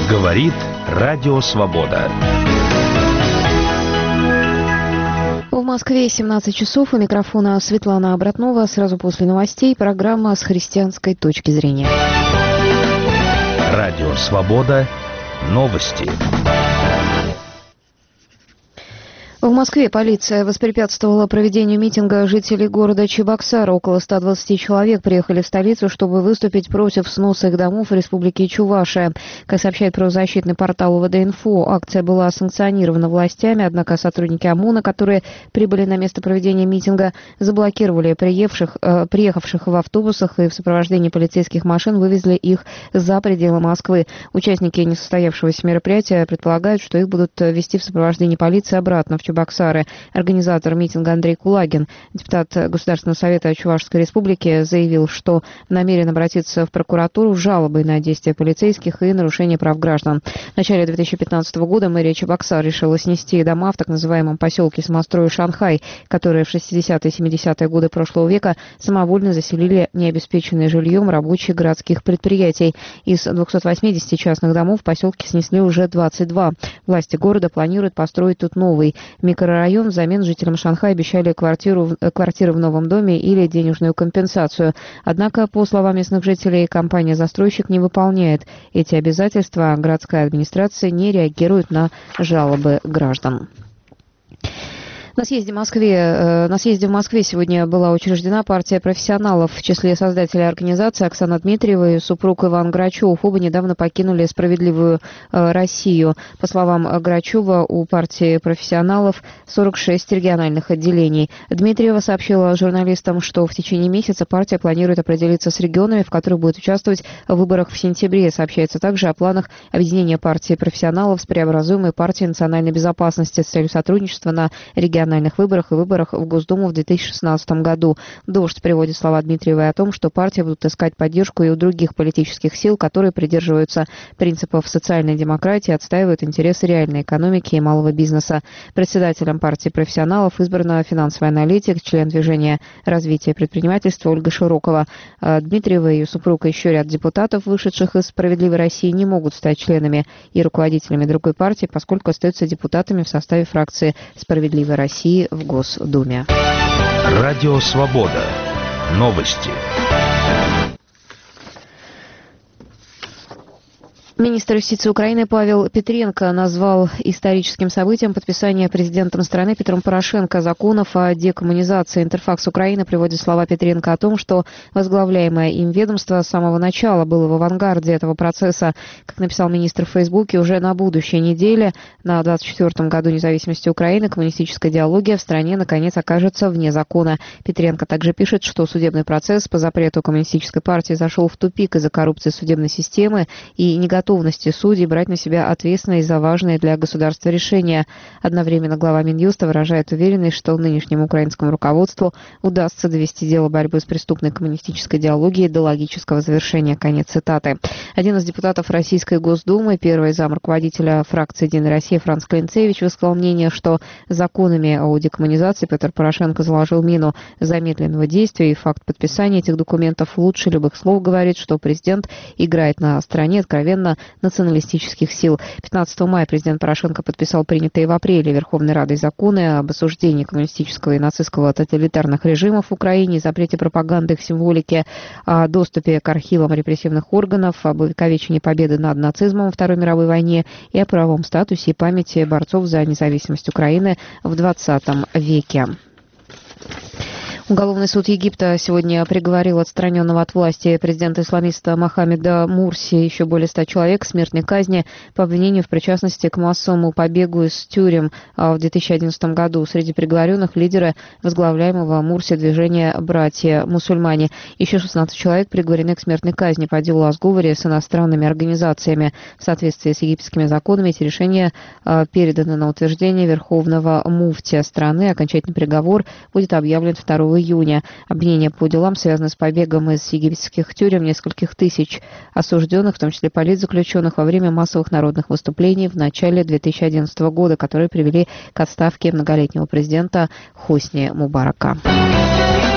Говорит Радио Свобода. В Москве 17 часов. У микрофона Светлана Обратнова. Сразу после новостей программа с христианской точки зрения. Радио Свобода. Новости. В Москве полиция воспрепятствовала проведению митинга жителей города Чебоксары. Около 120 человек приехали в столицу, чтобы выступить против сноса их домов в республике Чувашия. Как сообщает правозащитный портал УВД-Инфо, акция была санкционирована властями, однако сотрудники ОМОНа, которые прибыли на место проведения митинга, заблокировали приехавших в автобусах и в сопровождении полицейских машин вывезли их за пределы Москвы. Участники несостоявшегося мероприятия предполагают, что их будут вести в сопровождении полиции обратно в Чебоксары. Организатор митинга Андрей Кулагин, депутат Государственного совета Чувашской республики, заявил, что намерен обратиться в прокуратуру с жалобой на действия полицейских и нарушение прав граждан. В начале 2015 года мэрия Чебоксар решила снести дома в так называемом поселке самостроя Шанхай, которые в 60-е и 70-е годы прошлого века самовольно заселили необеспеченные жильем рабочие городских предприятий. Из 280 частных домов в поселке снесли уже 22. Власти города планируют построить тут новый микрорайон. Взамен жителям Шанхая обещали квартиры в новом доме или денежную компенсацию. Однако, по словам местных жителей, компания-застройщик не выполняет эти обязательства, а городская администрация не реагирует на жалобы граждан. На съезде в Москве сегодня была учреждена партия профессионалов. В числе создателей организации Оксана Дмитриева и супруг Иван Грачев. Оба недавно покинули «Справедливую Россию». По словам Грачева, у партии профессионалов 46 региональных отделений. Дмитриева сообщила журналистам, что в течение месяца партия планирует определиться с регионами, в которых будет участвовать в выборах в сентябре. Сообщается также о планах объединения партии профессионалов с преобразуемой партией национальной безопасности с целью сотрудничества на региональных выборах и выборах в Госдуму в 2016 году. «Дождь» приводит слова Дмитриевой о том, что партии будут искать поддержку и у других политических сил, которые придерживаются принципов социальной демократии, отстаивают интересы реальной экономики и малого бизнеса. Председателем партии профессионалов избрана финансовый аналитик, член движения развития предпринимательства Ольга Широкова. Дмитриева и ее супруг и еще ряд депутатов, вышедших из «Справедливой России», не могут стать членами и руководителями другой партии, поскольку остаются депутатами в составе фракции «Справедливой России» в Госдуме. Радио Свобода. Новости. Министр юстиции Украины Павел Петренко назвал историческим событием подписание президентом страны Петром Порошенко законов о декоммунизации. Интерфакс Украины приводит слова Петренко о том, что возглавляемое им ведомство с самого начала было в авангарде этого процесса. Как написал министр в Фейсбуке, уже на будущей неделе, на 24-м году независимости Украины, коммунистическая идеология в стране наконец окажется вне закона. Петренко также пишет, что судебный процесс по запрету коммунистической партии зашел в тупик из-за коррупции судебной системы и неготовности судей брать на себя ответственность за важные для государства решения. Одновременно глава Минюста выражает уверенность, что нынешнему украинскому руководству удастся довести дело борьбы с преступной коммунистической идеологией до логического завершения. Конец цитаты. Один из депутатов Российской Госдумы, первый зам руководителя фракции «Единая Россия» Франц Клинцевич высказал мнение, что законами о декоммунизации Петр Порошенко заложил мину замедленного действия, и факт подписания этих документов лучше любых слов говорит, что президент играет на стороне откровенно националистических сил. 15 мая президент Порошенко подписал принятые в апреле Верховной Радой законы об осуждении коммунистического и нацистского тоталитарных режимов в Украине, запрете пропаганды их символики, о доступе к архивам репрессивных органов, об увековечении победы над нацизмом во Второй мировой войне и о правовом статусе и памяти борцов за независимость Украины в 20 веке. Уголовный суд Египта сегодня приговорил отстраненного от власти президента-исламиста Мохаммеда Мурси и еще более 100 человек к смертной казни по обвинению в причастности к массовому побегу из тюрем в 2011 году. Среди приговоренных лидеры возглавляемого Мурси движения «Братья-мусульмане». Еще 16 человек приговорены к смертной казни по делу о сговоре с иностранными организациями. В соответствии с египетскими законами эти решения переданы на утверждение Верховного муфтия страны. Окончательный приговор будет объявлен 2 июня. Обвинения по делам связаны с побегом из египетских тюрем нескольких тысяч осужденных, в том числе политзаключенных, во время массовых народных выступлений в начале 2011 года, которые привели к отставке многолетнего президента Хосни Мубарака.